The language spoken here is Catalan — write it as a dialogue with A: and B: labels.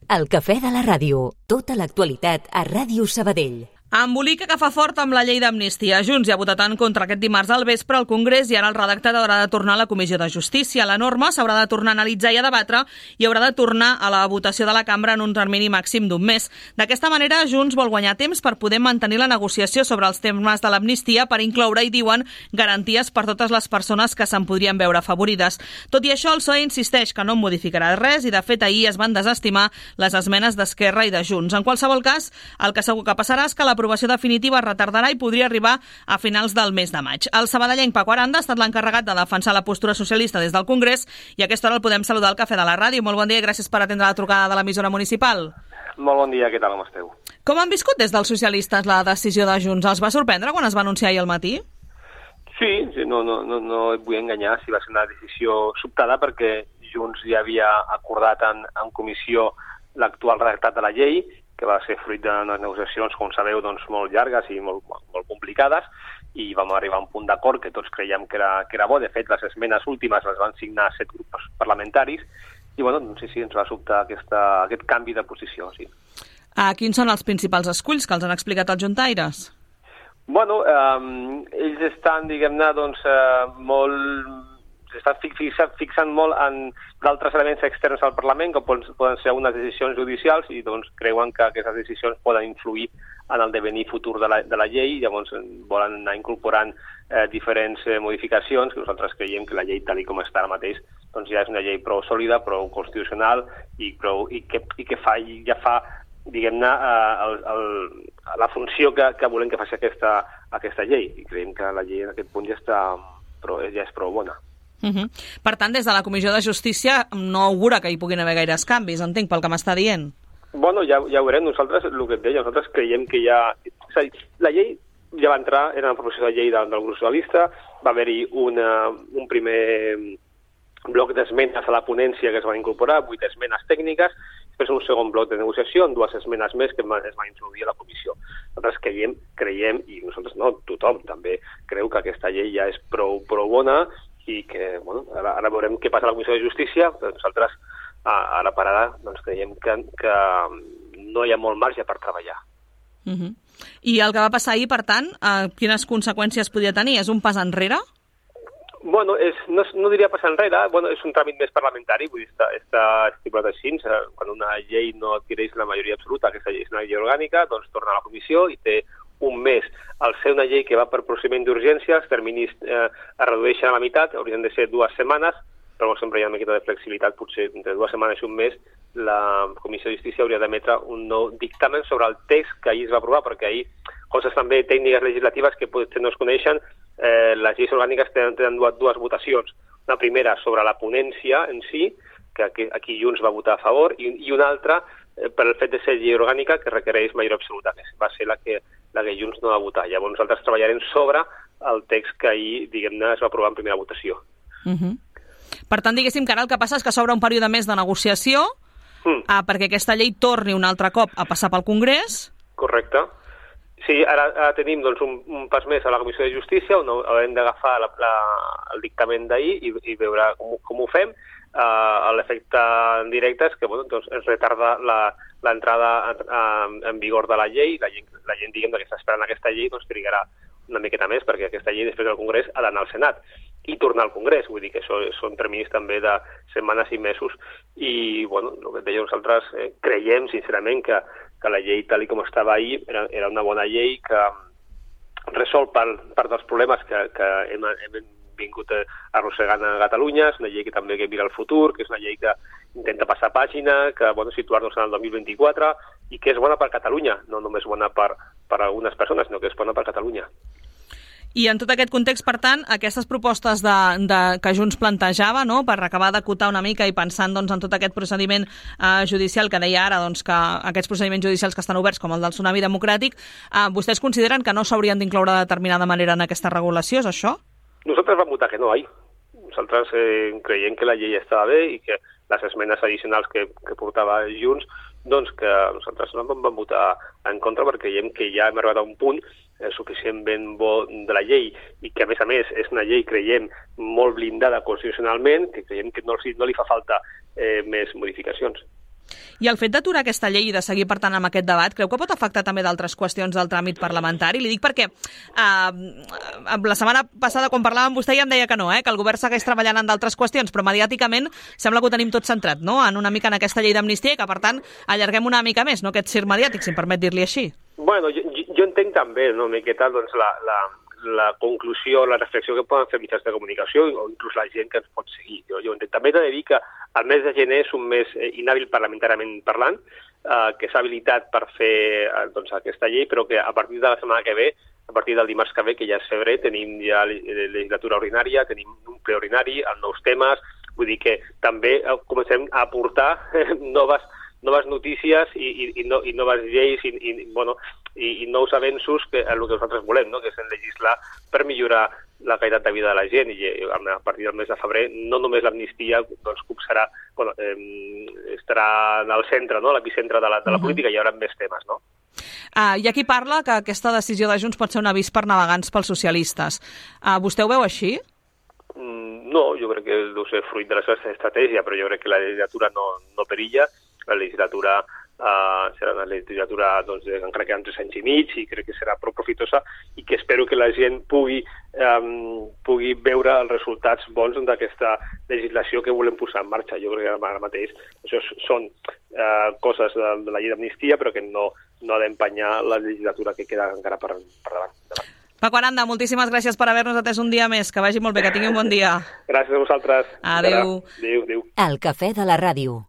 A: El cafè de la ràdio. Tota l'actualitat a Ràdio Sabadell.
B: Embolica que fa fort amb la llei d'amnistia. Junts ja ha votat en contra aquest dimarts al vespre al Congrés i ara el redactat haurà de tornar a la Comissió de Justícia. La norma s'haurà de tornar a analitzar i a debatre i haurà de tornar a la votació de la cambra en un termini màxim d'un mes. D'aquesta manera, Junts vol guanyar temps per poder mantenir la negociació sobre els temes de l'amnistia per incloure, i diuen, garanties per totes les persones que se'n podrien veure afavorides. Tot i això, el PSOE insisteix que no en modificarà res i, de fet, ahir es van desestimar les esmenes d'Esquerra i de Junts. En qualsevol cas, el que segur que passarà és que l'aprovació definitiva es retardarà i podria arribar a finals del mes de maig. El sabadellenc Paco Aranda ha estat l'encarregat de defensar la postura socialista des del Congrés i a aquesta hora el podem saludar al Cafè de la Ràdio. Molt bon dia i gràcies per atendre la trucada de l'emissora municipal.
C: Molt bon dia, què tal, com esteu?
B: Com han viscut des dels socialistes la decisió de Junts? Els va sorprendre quan es va anunciar ahir al matí?
C: Sí, no et vull enganyar si va ser una decisió sobtada perquè Junts ja havia acordat en comissió l'actual redactat de la llei, que va ser fruit d'unes negociacions, com sabeu, doncs, molt llargues i molt complicades, i vam arribar a un punt d'acord que tots creiem que era bo. De fet, les esmenes últimes les van signar 7 grups parlamentaris, i bueno, sí, ens va sobtar aquest canvi de posició, sí.
B: Quins són els principals esculls que els han explicat els juntaires?
C: Bueno, ells estan, diguem-ne, doncs, s'estan fixant molt en d'altres elements externs al Parlament, que poden ser unes decisions judicials, i doncs creuen que aquestes decisions poden influir en el devenir futur de la llei, i llavors volen anar incorporant diferents modificacions, que nosaltres creiem que la llei tal com està ara mateix doncs ja és una llei prou sòlida, prou constitucional i que ja fa, diguem-ne, la funció que volem que faci aquesta llei, i creiem que la llei en aquest punt ja és prou bona.
B: Per tant, des de la Comissió de Justícia no augura que hi puguin haver gaires canvis, entenc, pel que m'està dient.
C: Bueno, ja ho veurem. Nosaltres, el que et deia, nosaltres creiem que ja... És a dir, la llei ja va entrar, era una proposició de llei del grup socialista, va haver-hi un primer bloc d'esmenes a la ponència que es van incorporar, 8 esmenes tècniques, després un segon bloc de negociació amb 2 esmenes més que es van introduir a la comissió. Nosaltres creiem, i nosaltres no, tothom també creu que aquesta llei ja és prou bona, i que, bueno, ara veurem què passa a la Comissió de Justícia, però nosaltres ara per ara doncs, creiem que no hi ha molt marge per treballar.
B: I el que va passar ahir, per tant, quines conseqüències podia tenir? És un pas enrere?
C: Bueno, no diria pas enrere, bueno, és un tràmit més parlamentari, vull dir, està estipulat així, quan una llei no adquireix la majoria absoluta, aquesta llei és una llei orgànica, doncs torna a la comissió i té un mes. Al ser una llei que va per procediment d'urgència, els terminis es redueixen a la meitat, haurien de ser 2 setmanes, però sempre hi ha una miqueta de flexibilitat, potser entre 2 setmanes i un mes la Comissió de Justícia hauria d'emetre un nou dictamen sobre el text que ahir es va aprovar, perquè ahir coses també tècniques legislatives que potser no es coneixen, les lleis orgàniques tenen dues votacions. Una primera sobre la ponència en si, que aquí Junts va votar a favor, i una altra per el fet de ser llei orgànica que requereix majoria absoluta, que va ser la que Junts no va votar. Llavors nosaltres treballarem sobre el text que ahir, diguem-ne, es va aprovar en primera votació.
B: Per tant, diguéssim que ara el que passa és que s'obre un període més de negociació perquè aquesta llei torni un altre cop a passar pel Congrés.
C: Correcte. Sí, ara tenim doncs, un pas més a la Comissió de Justícia, on haurem d'agafar el dictamen d'ahir i veure com ho fem. L'efecte directe és que doncs, es retarda l'entrada en vigor de la llei. La gent diguem que està esperant aquesta llei, doncs trigarà una miqueta més, perquè aquesta llei després del Congrés ha d'anar al Senat i tornar al Congrés. Vull dir que això són terminis també de setmanes i mesos. I, bueno, el que deia, nosaltres creiem, sincerament, que la llei, tal com estava ahir, era una bona llei que resol part dels problemes que hem vingut arrossegant a Catalunya. És una llei que també mira el futur, que és una llei que intenta passar pàgina, que situar-nos en el 2024 i que és bona per Catalunya, no només bona per algunes persones, sinó que és bona per Catalunya.
B: I en tot aquest context, per tant, aquestes propostes que Junts plantejava, no?, per acabar d'acotar una mica i pensant doncs, en tot aquest procediment judicial que deia ara, doncs, que aquests procediments judicials que estan oberts, com el del Tsunami Democràtic, vostès consideren que no s'haurien d'incloure de determinada manera en aquesta regulació, és això?
C: Nosaltres vam votar que no, Nosaltres creiem que la llei estava bé i que les esmenes addicionals que portava Junts, doncs que nosaltres no vam votar en contra perquè creiem que ja hem arribat a un punt suficientment bo de la llei i que, a més, és una llei, creiem, molt blindada constitucionalment, que creiem que no li fa falta més modificacions.
B: I el fet d'aturar aquesta llei i de seguir, per tant, amb aquest debat, creu que pot afectar també d'altres qüestions del tràmit parlamentari? Li dic perquè la setmana passada, quan parlàvem amb vostè, ja em deia que no, que el govern segueix treballant en d'altres qüestions, però mediàticament sembla que ho tenim tot centrat, no?, en una mica en aquesta llei d'amnistia i que, per tant, allarguem una mica més, no?, aquest circ mediàtic, si em permet dir-li així.
C: Bueno, jo entenc també, no, una miqueta, doncs, la conclusió, la reflexió que poden fer mitjans de comunicació o inclús la gent que ens pot seguir. Jo entenc. També t'he de dir que el mes de gener és un mes inhàbil parlamentàriament parlant, que s'ha habilitat per fer doncs, aquesta llei, però que a partir de la setmana que ve, a partir del dimarts que ve, que ja és febrer, tenim ja legislatura ordinària, tenim un ple ordinari, amb nous temes, vull dir que també comencem a aportar noves notícies i noves lleis i nous avenços que el que nosaltres volem, no? Que és legislar per millorar la qualitat de vida de la gent i a partir del mes de febrer no només l'amnistia doncs, estarà en el centre, no? L'epicentre de la política, hi haurà més temes, no?
B: Hi ha qui parla que aquesta decisió de Junts pot ser un avís per navegants pels socialistes. Vostè ho veu així?
C: No, jo crec que deu ser fruit de la seva estratègia, però jo crec que la legislatura no perilla. La legislatura serà una legislatura doncs, encara queden 3 anys i mig i crec que serà prou profitosa i que espero que la gent pugui veure els resultats bons d'aquesta legislació que volem posar en marxa. Jo crec que ara mateix això són coses de la llei d'amnistia però que no ha d'empanyar la legislatura que queda encara per davant.
B: Paco Aranda, moltíssimes gràcies per haver-nos atès un dia més. Que vagi molt bé, que tingui un bon dia.
C: Gràcies a vosaltres.
B: Adéu.
C: Adéu.
A: El cafè de la ràdio.